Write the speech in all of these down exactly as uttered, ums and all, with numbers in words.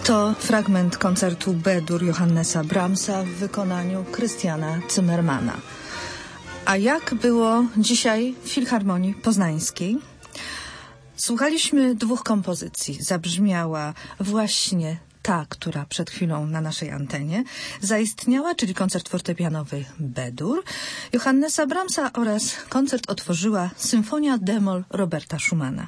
To fragment koncertu B-dur Johannesa Brahmsa w wykonaniu Christiana Zimmermana. A jak było dzisiaj w Filharmonii Poznańskiej? Słuchaliśmy dwóch kompozycji. Zabrzmiała właśnie ta, która przed chwilą na naszej antenie zaistniała, czyli koncert fortepianowy B-dur Johannesa Brahmsa oraz koncert otworzyła Symfonia d-moll Roberta Schumana.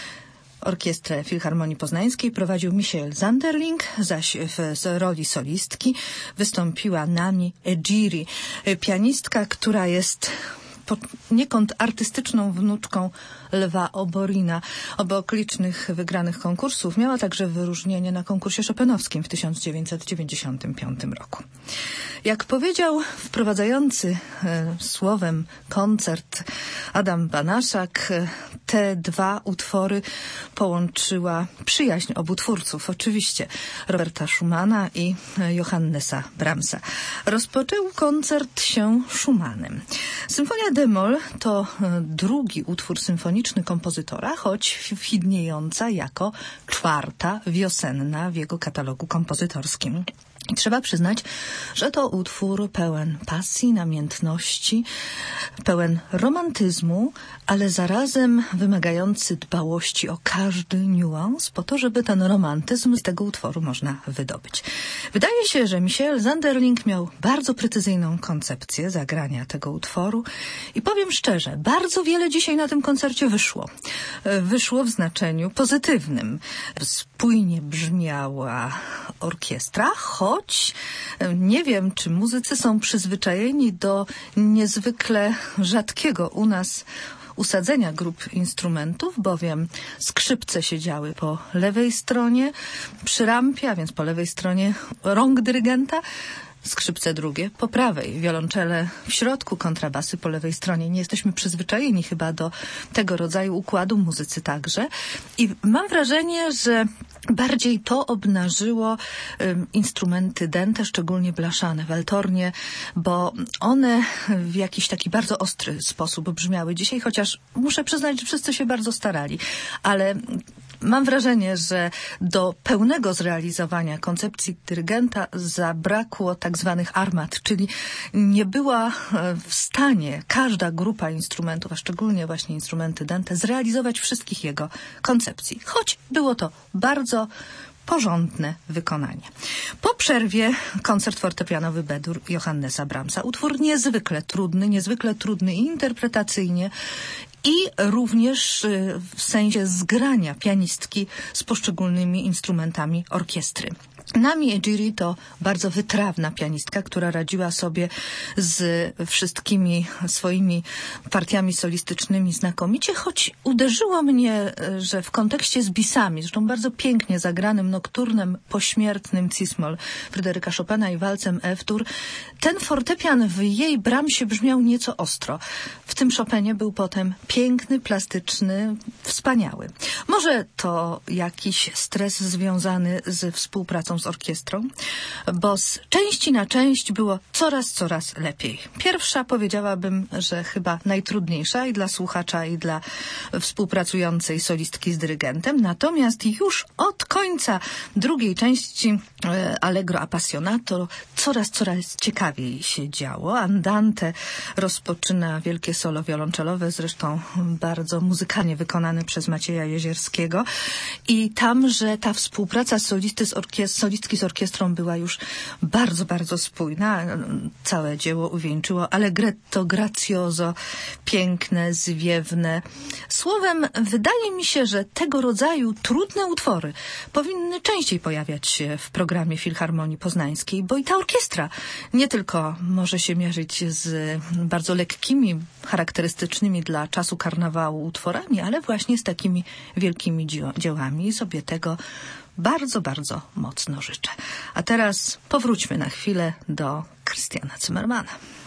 Orkiestrę Filharmonii Poznańskiej prowadził Michael Zanderling, zaś w roli solistki wystąpiła Nami Ejiri, pianistka, która jest poniekąd artystyczną wnuczką Lwa Oborina. Obok licznych wygranych konkursów miała także wyróżnienie na konkursie chopinowskim w tysiąc dziewięćset dziewięćdziesiątym piątym roku. Jak powiedział wprowadzający e, słowem koncert Adam Banaszak, e, te dwa utwory połączyła przyjaźń obu twórców, oczywiście Roberta Schumana i e, Johannesa Brahmsa. Rozpoczął koncert się Schumanem. Symfonia d-moll to e, drugi utwór symfoniczny kompozytora, choć widniejąca jako czwarta wiosenna w jego katalogu kompozytorskim. I trzeba przyznać, że to utwór pełen pasji, namiętności, pełen romantyzmu, ale zarazem wymagający dbałości o każdy niuans, po to, żeby ten romantyzm z tego utworu można wydobyć. Wydaje się, że Michael Zanderling miał bardzo precyzyjną koncepcję zagrania tego utworu i powiem szczerze, bardzo wiele dzisiaj na tym koncercie wyszło. Wyszło w znaczeniu pozytywnym. Spójnie brzmiała orkiestra, choć Choć nie wiem, czy muzycy są przyzwyczajeni do niezwykle rzadkiego u nas usadzenia grup instrumentów, bowiem skrzypce siedziały po lewej stronie przy rampie, a więc po lewej stronie rąk dyrygenta, skrzypce drugie po prawej, wiolonczele w środku, kontrabasy po lewej stronie. Nie jesteśmy przyzwyczajeni chyba do tego rodzaju układu, muzycy także. I mam wrażenie, że bardziej to obnażyło um, instrumenty dęte, szczególnie blaszane, waltornie, bo one w jakiś taki bardzo ostry sposób brzmiały dzisiaj, chociaż muszę przyznać, że wszyscy się bardzo starali, ale mam wrażenie, że do pełnego zrealizowania koncepcji dyrygenta zabrakło tak zwanych armat, czyli nie była w stanie każda grupa instrumentów, a szczególnie właśnie instrumenty dęte, zrealizować wszystkich jego koncepcji. Choć było to bardzo porządne wykonanie. Po przerwie koncert fortepianowy B-dur Johannesa Brahmsa. Utwór niezwykle trudny, niezwykle trudny i interpretacyjnie, i również w sensie zgrania pianistki z poszczególnymi instrumentami orkiestry. Nami Ejiri to bardzo wytrawna pianistka, która radziła sobie z wszystkimi swoimi partiami solistycznymi znakomicie, choć uderzyło mnie, że w kontekście z bisami, zresztą bardzo pięknie zagranym nokturnem pośmiertnym cis-moll Fryderyka Chopina i walcem F-dur, ten fortepian w jej Brahmsie brzmiał nieco ostro. W tym Chopinie był potem piękny, plastyczny, wspaniały. Może to jakiś stres związany ze współpracą z orkiestrą, bo z części na część było coraz, coraz lepiej. Pierwsza powiedziałabym, że chyba najtrudniejsza i dla słuchacza, i dla współpracującej solistki z dyrygentem, natomiast już od końca drugiej części Allegro Appassionato coraz, coraz ciekawiej się działo. Andante rozpoczyna wielkie solo wiolonczelowe, zresztą bardzo muzykalnie wykonane przez Macieja Jezierskiego, i tamże ta współpraca solisty z orkiest- solistki z orkiestrą była już bardzo, bardzo spójna. Całe dzieło uwieńczyło allegretto grazioso, piękne, zwiewne. Słowem, wydaje mi się, że tego rodzaju trudne utwory powinny częściej pojawiać się w programie Filharmonii Poznańskiej, bo i ta orkiestra nie tylko może się mierzyć z bardzo lekkimi, charakterystycznymi dla czasu karnawału utworami, ale właśnie z takimi wielkimi dziełami. I sobie tego bardzo, bardzo mocno życzę. A teraz powróćmy na chwilę do Christiana Zimmermana.